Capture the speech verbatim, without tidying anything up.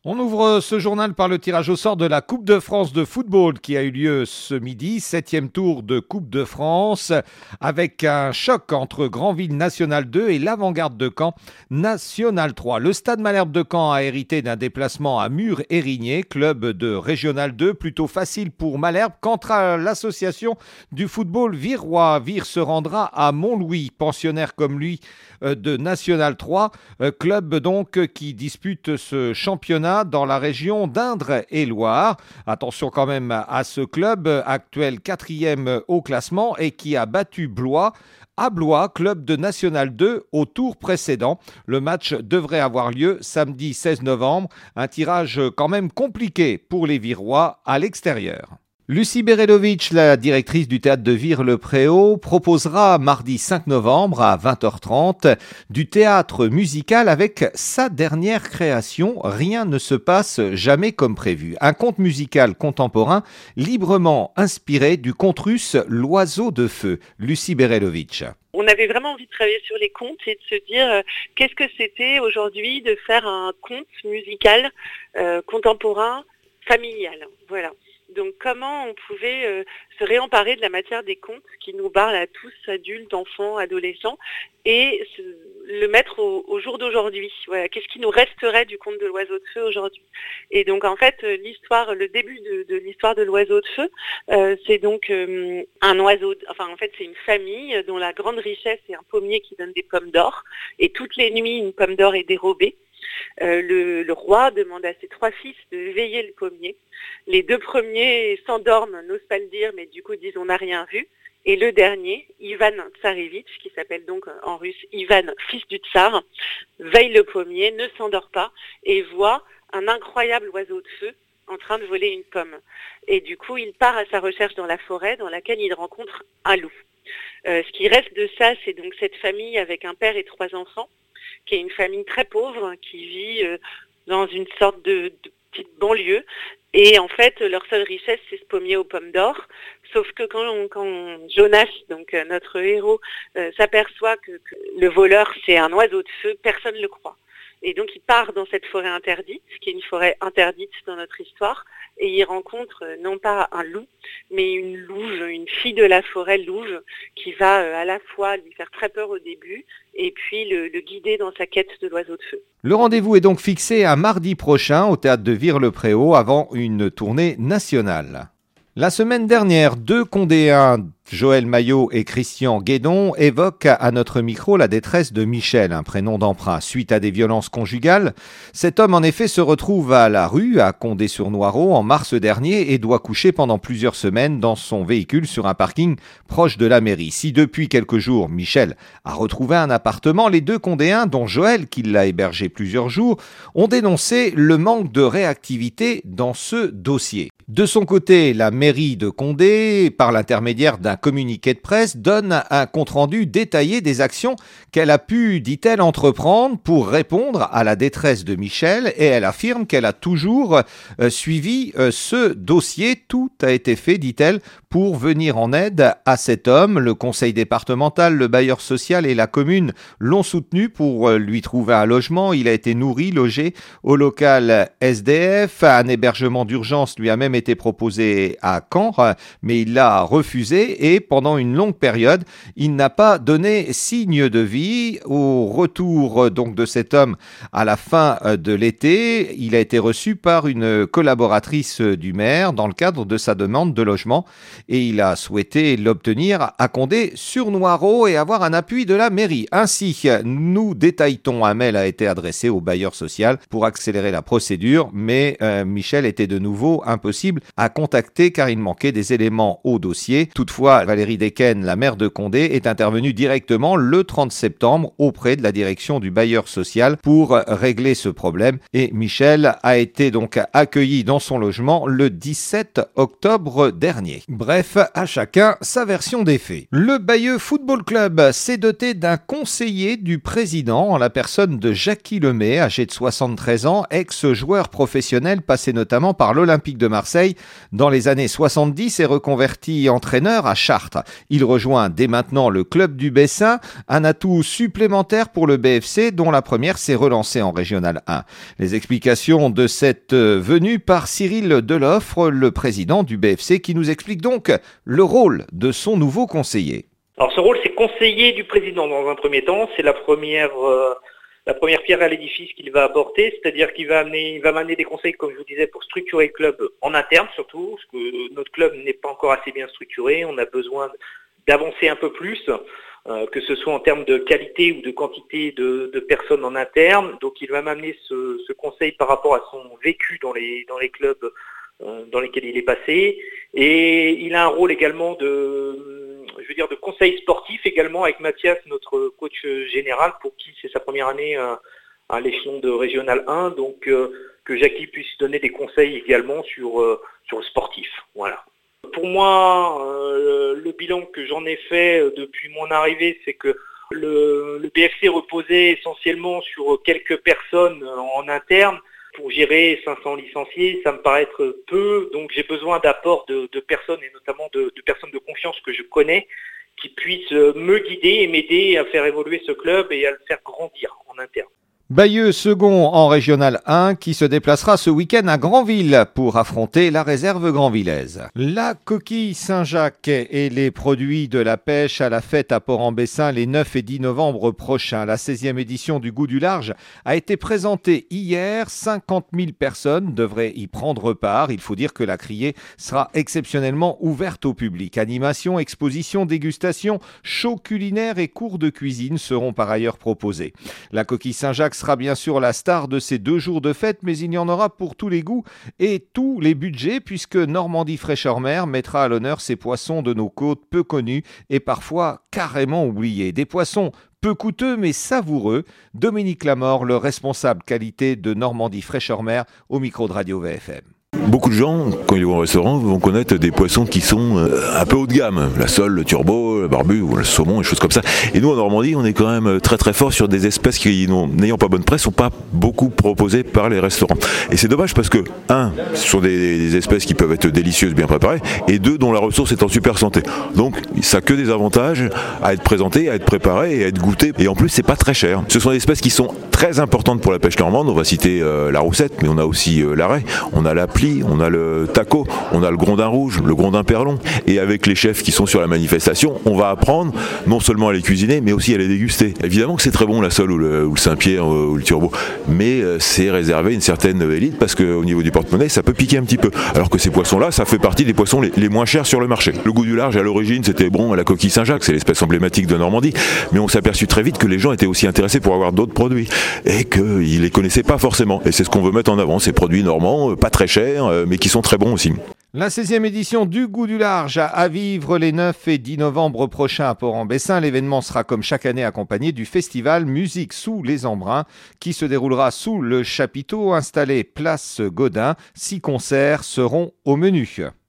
On ouvre ce journal par le tirage au sort de la Coupe de France de football qui a eu lieu ce midi, septième tour de Coupe de France, avec un choc entre Granville National deux et l'Avant-Garde de Caen National trois. Le Stade Malherbe de Caen a hérité d'un déplacement à Mur-Érigné, club de Régional deux, plutôt facile pour Malherbe. Quant à l'association du football virois, Vire se rendra à Montlouis, pensionnaire comme lui de National trois, club donc qui dispute ce championnat dans la région d'Indre et Loire. Attention quand même à ce club, actuel quatrième au classement et qui a battu Blois à Blois, club de National deux, au tour précédent. Le match devrait avoir lieu samedi seize novembre. Un tirage quand même compliqué pour les Virois à l'extérieur. Lucie Berelovitch, la directrice du théâtre de Vire-le-Préau, proposera mardi cinq novembre à vingt heures trente du théâtre musical avec sa dernière création, Rien ne se passe jamais comme prévu. Un conte musical contemporain librement inspiré du conte russe L'oiseau de feu. Lucie Berelovitch. On avait vraiment envie de travailler sur les contes et de se dire euh, qu'est-ce que c'était aujourd'hui de faire un conte musical euh, contemporain familial. Voilà. Donc comment on pouvait euh, se réemparer de la matière des contes qui nous parlent à tous, adultes, enfants, adolescents, et se, le mettre au, au jour d'aujourd'hui. Voilà, qu'est-ce qui nous resterait du conte de l'oiseau de feu aujourd'hui? Et donc en fait, l'histoire, le début de, de l'histoire de l'oiseau de feu, euh, c'est donc euh, un oiseau, enfin en fait c'est une famille dont la grande richesse est un pommier qui donne des pommes d'or, et toutes les nuits une pomme d'or est dérobée. Euh, le, le roi demande à ses trois fils de veiller le pommier. Les deux premiers s'endorment, n'osent pas le dire, mais du coup disent on n'a rien vu. Et le dernier, Ivan Tsarevitch, qui s'appelle donc en russe Ivan, fils du tsar, veille le pommier, ne s'endort pas et voit un incroyable oiseau de feu en train de voler une pomme. Et du coup, il part à sa recherche dans la forêt dans laquelle il rencontre un loup. Euh, ce qui reste de ça, c'est donc cette famille avec un père et trois enfants, qui est une famille très pauvre, qui vit euh, dans une sorte de, de petite banlieue. Et en fait, leur seule richesse, c'est ce pommier aux pommes d'or. Sauf que quand, on, quand Jonas, donc euh, notre héros, euh, s'aperçoit que, que le voleur, c'est un oiseau de feu, personne ne le croit. Et donc il part dans cette forêt interdite, qui est une forêt interdite dans notre histoire, et il rencontre euh, non pas un loup, mais une louve, une fille de la forêt louve, qui va euh, à la fois lui faire très peur au début, et puis le, le guider dans sa quête de l'oiseau de feu. Le rendez-vous est donc fixé à mardi prochain au théâtre de Vire-le-Préau avant une tournée nationale. La semaine dernière, deux Condéens, Joël Maillot et Christian Guédon, évoquent à notre micro la détresse de Michel, un prénom d'emprunt. Suite à des violences conjugales, cet homme en effet se retrouve à la rue, à Condé-sur-Noireau, en mars dernier et doit coucher pendant plusieurs semaines dans son véhicule sur un parking proche de la mairie. Si depuis quelques jours, Michel a retrouvé un appartement, les deux Condéens, dont Joël, qui l'a hébergé plusieurs jours, ont dénoncé le manque de réactivité dans ce dossier. De son côté, la mairie de Condé, par l'intermédiaire d'un communiqué de presse, donne un compte-rendu détaillé des actions qu'elle a pu, dit-elle, entreprendre pour répondre à la détresse de Michel, et elle affirme qu'elle a toujours euh, suivi euh, ce dossier. Tout a été fait, dit-elle, pour venir en aide à cet homme. Le conseil départemental, le bailleur social et la commune l'ont soutenu pour euh, lui trouver un logement. Il a été nourri, logé au local S D F. Un hébergement d'urgence lui a même été proposé à Caen, mais il l'a refusé et pendant une longue période, il n'a pas donné signe de vie. Au retour donc de cet homme à la fin de l'été, il a été reçu par une collaboratrice du maire dans le cadre de sa demande de logement et il a souhaité l'obtenir à Condé-sur-Noireau et avoir un appui de la mairie. Ainsi, nous détaille-t-on, un mail a été adressé au bailleur social pour accélérer la procédure, mais euh, Michel était de nouveau impossible à contacter car il manquait des éléments au dossier. Toutefois, Valérie Decken, la maire de Condé, est intervenue directement le trente septembre auprès de la direction du bailleur social pour régler ce problème et Michel a été donc accueilli dans son logement le dix-sept octobre dernier. Bref, Bref, à chacun sa version des faits. Le Bayeux Football Club s'est doté d'un conseiller du président en la personne de Jacky Lemay, âgé de soixante-treize ans, ex-joueur professionnel passé notamment par l'Olympique de Marseille dans les années soixante-dix et reconverti entraîneur à Chartres. Il rejoint dès maintenant le club du Bessin, un atout supplémentaire pour le B F C dont la première s'est relancée en Régional un. Les explications de cette venue par Cyril Deloffre, le président du B F C, qui nous explique donc le rôle de son nouveau conseiller. Alors ce rôle, c'est conseiller du président dans un premier temps. C'est la première, euh, la première pierre à l'édifice qu'il va apporter, c'est-à-dire qu'il va amener, il va m'amener des conseils, comme je vous disais, pour structurer le club en interne surtout, parce que notre club n'est pas encore assez bien structuré. On a besoin d'avancer un peu plus, euh, que ce soit en termes de qualité ou de quantité de, de personnes en interne. Donc il va m'amener ce, ce conseil par rapport à son vécu dans les, dans les clubs euh, dans lesquels il est passé. Et il a un rôle également de... je veux dire de conseil sportif également avec Mathias, notre coach général, pour qui c'est sa première année à, à l'échelon de Régional un, donc euh, que Jacky puisse donner des conseils également sur, euh, sur le sportif. Voilà. Pour moi, euh, le bilan que j'en ai fait depuis mon arrivée, c'est que le, le B F C reposait essentiellement sur quelques personnes en interne. Pour gérer cinq cents licenciés, ça me paraît être peu, donc j'ai besoin d'apports de, de personnes, et notamment de, de personnes de confiance que je connais, qui puissent me guider et m'aider à faire évoluer ce club et à le faire grandir en interne. Bayeux second en Régional un qui se déplacera ce week-end à Granville pour affronter la réserve granvillaise. La coquille Saint-Jacques et les produits de la pêche à la fête à Port-en-Bessin les neuf et dix novembre prochains. La seizième édition du Goût du Large a été présentée hier. cinquante mille personnes devraient y prendre part. Il faut dire que la criée sera exceptionnellement ouverte au public. Animation, exposition, dégustation, show culinaire et cours de cuisine seront par ailleurs proposés. La coquille Saint-Jacques sera bien sûr la star de ces deux jours de fête, mais il y en aura pour tous les goûts et tous les budgets, puisque Normandie Fraîcheur Mer mettra à l'honneur ces poissons de nos côtes peu connus et parfois carrément oubliés. Des poissons peu coûteux mais savoureux. Dominique Lamort, le responsable qualité de Normandie Fraîcheur Mer, au micro de Radio V F M. Beaucoup de gens, quand ils vont au restaurant, vont connaître des poissons qui sont euh, un peu haut de gamme. La sole, le turbo, le barbu, ou le saumon, des choses comme ça. Et nous, en Normandie, on est quand même très très fort sur des espèces qui, n'ayant pas bonne presse, sont pas beaucoup proposées par les restaurants. Et c'est dommage parce que, un, ce sont des, des espèces qui peuvent être délicieuses, bien préparées, et deux, dont la ressource est en super santé. Donc, ça a que des avantages à être présenté, à être préparé et à être goûté. Et en plus, c'est pas très cher. Ce sont des espèces qui sont très importantes pour la pêche normande. On va citer euh, la roussette, mais on a aussi euh, l'arrêt, on a la plie, on a le taco, on a le grondin rouge, le grondin perlon. Et avec les chefs qui sont sur la manifestation, on va apprendre non seulement à les cuisiner, mais aussi à les déguster. Évidemment que c'est très bon la sole ou le, ou le Saint-Pierre ou le turbo, mais euh, c'est réservé à une certaine élite parce qu'au niveau du porte-monnaie, ça peut piquer un petit peu. Alors que ces poissons-là, ça fait partie des poissons les, les moins chers sur le marché. Le Goût du Large, à l'origine, c'était bon, la coquille Saint-Jacques, c'est l'espèce emblématique de Normandie, mais on s'est aperçu très vite que les gens étaient aussi intéressés pour avoir d'autres produits et qu'ils les connaissaient pas forcément. Et c'est ce qu'on veut mettre en avant, ces produits normands, pas très chers, mais qui sont très bons aussi. La seizième édition du Goût du Large à vivre les neuf et dix novembre prochains à Port-en-Bessin. L'événement sera comme chaque année accompagné du festival Musique sous les Embruns qui se déroulera sous le chapiteau installé place Gaudin. Six concerts seront au menu.